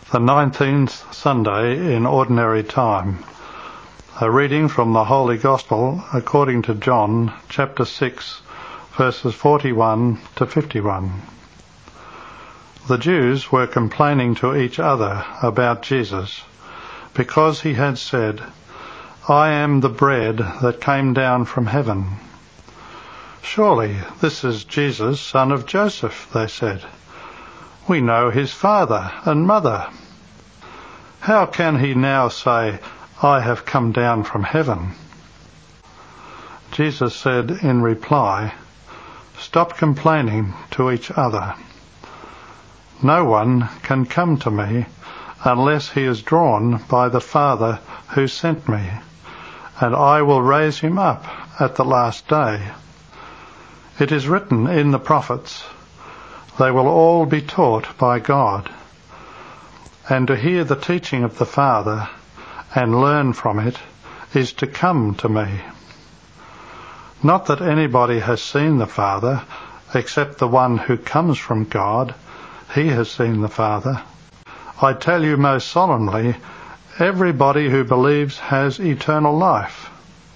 The 19th Sunday in Ordinary Time. A reading from the Holy Gospel according to John, chapter 6, verses 41 to 51. The Jews were complaining to each other about Jesus, because he had said, "I am the bread that came down from heaven." "Surely this is Jesus, son of Joseph," they said. "We know his father and mother. How can he now say, 'I have come down from heaven'?" Jesus said in reply, "Stop complaining to each other. No one can come to me unless he is drawn by the Father who sent me, and I will raise him up at the last day. It is written in the prophets, 'They will all be taught by God.' And to hear the teaching of the Father and learn from it is to come to me. Not that anybody has seen the Father, except the one who comes from God. He has seen the Father. I tell you most solemnly, everybody who believes has eternal life.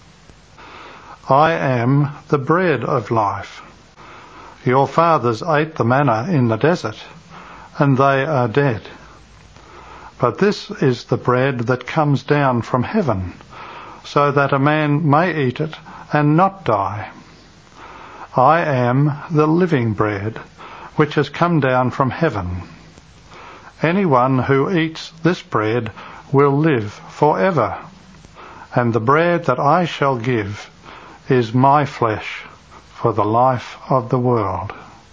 I am the bread of life. Your fathers ate the manna in the desert, and they are dead. But this is the bread that comes down from heaven, so that a man may eat it and not die. I am the living bread, which has come down from heaven. Anyone who eats this bread will live forever, and the bread that I shall give is my flesh for the life of the world."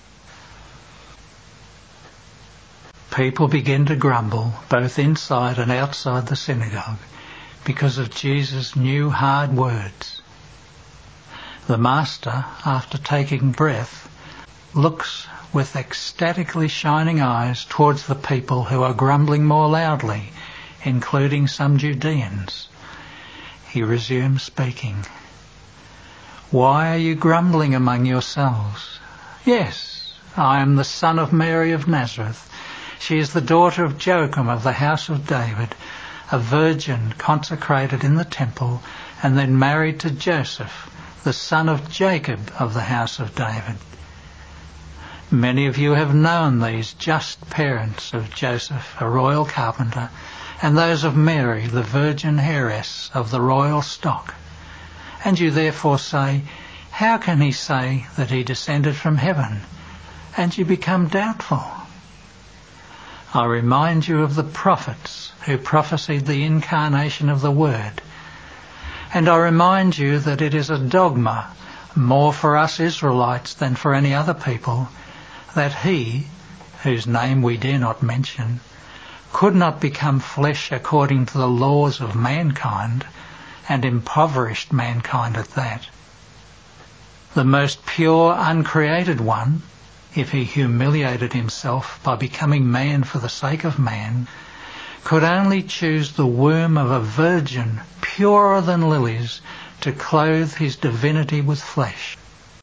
People began to grumble, both inside and outside the synagogue, because of Jesus' new hard words. The Master, after taking breath, looks with ecstatically shining eyes towards the people who are grumbling more loudly, including some Judeans. He resumes speaking. "Why are you grumbling among yourselves? Yes, I am the son of Mary of Nazareth. She is the daughter of Joachim of the house of David, a virgin consecrated in the temple and then married to Joseph, the son of Jacob of the house of David. Many of you have known these just parents of Joseph, a royal carpenter, and those of Mary, the virgin heiress of the royal stock. And you therefore say, 'How can he say that he descended from heaven?' And you become doubtful. I remind you of the prophets who prophesied the incarnation of the Word. And I remind you that it is a dogma, more for us Israelites than for any other people, that he, whose name we dare not mention, could not become flesh according to the laws of mankind, and impoverished mankind at that. The most pure, uncreated one, if he humiliated himself by becoming man for the sake of man, could only choose the womb of a virgin purer than lilies to clothe his divinity with flesh.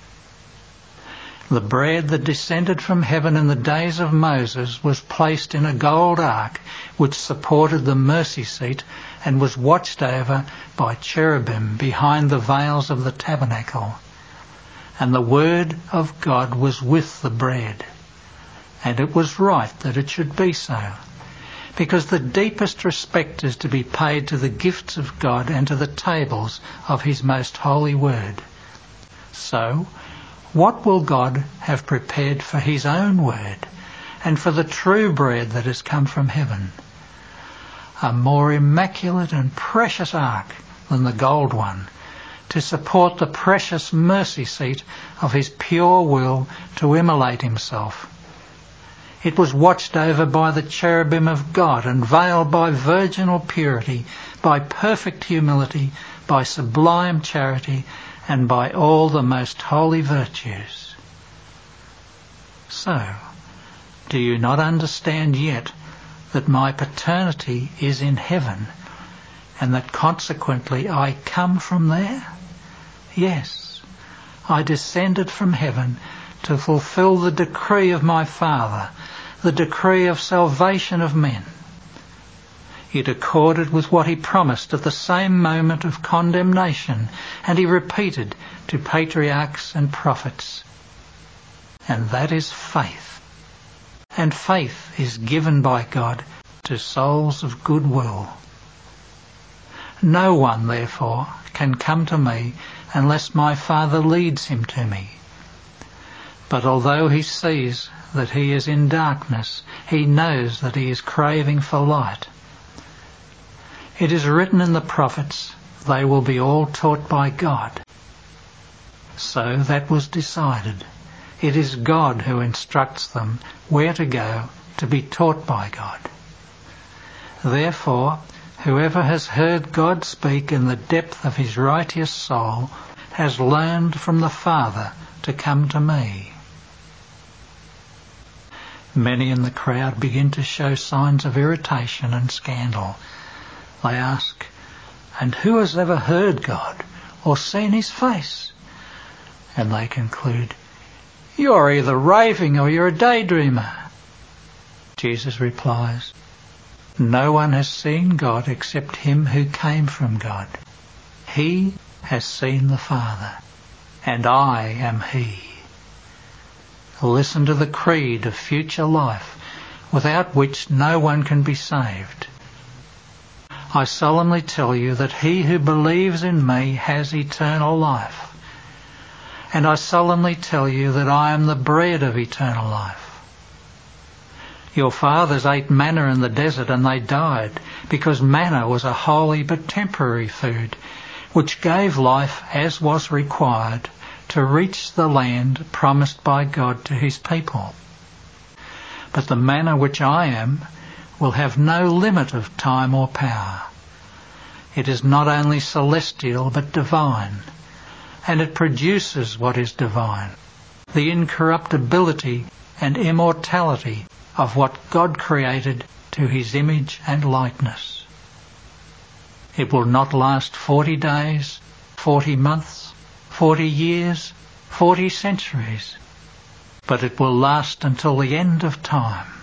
The bread that descended from heaven in the days of Moses was placed in a gold ark which supported the mercy seat and was watched over by cherubim behind the veils of the tabernacle. And the word of God was with the bread. And it was right that it should be so, because the deepest respect is to be paid to the gifts of God and to the tables of his most holy word. So, what will God have prepared for his own word and for the true bread that has come from heaven? A more immaculate and precious ark than the gold one, to support the precious mercy seat of his pure will to immolate himself. It was watched over by the cherubim of God and veiled by virginal purity, by perfect humility, by sublime charity, and by all the most holy virtues. So, do you not understand yet that my paternity is in heaven, and that consequently I come from there? Yes, I descended from heaven to fulfill the decree of my Father, the decree of salvation of men. It accorded with what he promised at the same moment of condemnation, and he repeated to patriarchs and prophets. And that is faith. And faith is given by God to souls of good will. No one, therefore, can come to me unless my Father leads him to me. But although he sees that he is in darkness, he knows that he is craving for light. It is written in the prophets, they will be all taught by God. So that was decided. It is God who instructs them where to go to be taught by God. Therefore, whoever has heard God speak in the depth of his righteous soul has learned from the Father to come to me. Many in the crowd begin to show signs of irritation and scandal. They ask, and who has ever heard God or seen his face? And they conclude, you're either raving or you're a daydreamer. Jesus replies, no one has seen God except him who came from God. He has seen the Father, and I am he. Listen to the creed of future life, without which no one can be saved. I solemnly tell you that he who believes in me has eternal life. And I solemnly tell you that I am the bread of eternal life. Your fathers ate manna in the desert and they died, because manna was a holy but temporary food, which gave life as was required to reach the land promised by God to his people. But the manna which I am will have no limit of time or power. It is not only celestial but divine, and it produces what is divine, the incorruptibility and immortality of what God created to his image and likeness. It will not last 40 days, 40 months, 40 years, 40 centuries, but it will last until the end of time.